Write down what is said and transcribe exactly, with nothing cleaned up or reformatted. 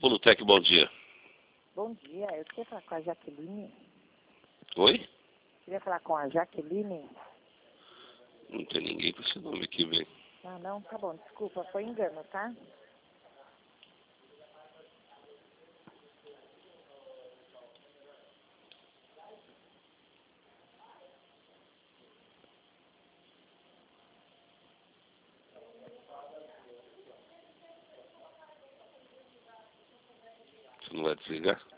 Polutec, bom dia. Bom dia, eu queria falar com a Jaqueline. Oi? Queria falar com a Jaqueline. Não tem ninguém com esse nome aqui, bem. Ah, não? Tá bom, desculpa, foi engano, tá? Você não vai desligar?